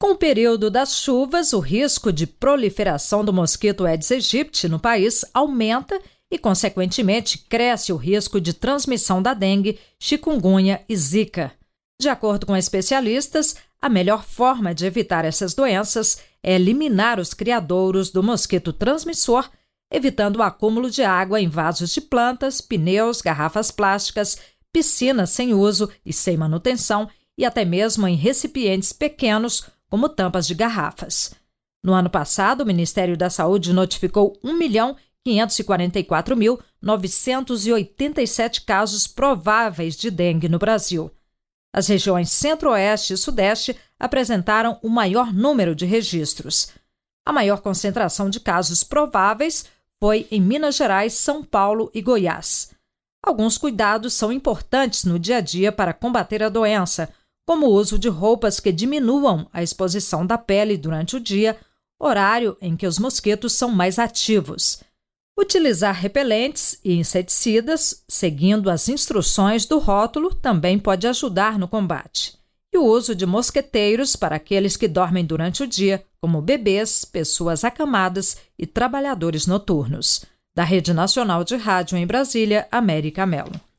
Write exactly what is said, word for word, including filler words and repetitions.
Com o período das chuvas, o risco de proliferação do mosquito Aedes aegypti no país aumenta e, consequentemente, cresce o risco de transmissão da dengue, chikungunya e zika. De acordo com especialistas, a melhor forma de evitar essas doenças é eliminar os criadouros do mosquito transmissor, evitando o acúmulo de água em vasos de plantas, pneus, garrafas plásticas, piscinas sem uso e sem manutenção e até mesmo em recipientes pequenos, como tampas de garrafas. No ano passado, o Ministério da Saúde notificou um milhão quinhentos e quarenta e quatro mil novecentos e oitenta e sete casos prováveis de dengue no Brasil. As regiões Centro-Oeste e Sudeste apresentaram o maior número de registros. A maior concentração de casos prováveis foi em Minas Gerais, São Paulo e Goiás. Alguns cuidados são importantes no dia a dia para combater a doença, como o uso de roupas que diminuam a exposição da pele durante o dia, horário em que os mosquitos são mais ativos. Utilizar repelentes e inseticidas, seguindo as instruções do rótulo, também pode ajudar no combate. E o uso de mosqueteiros para aqueles que dormem durante o dia, como bebês, pessoas acamadas e trabalhadores noturnos. Da Rede Nacional de Rádio em Brasília, América Mello.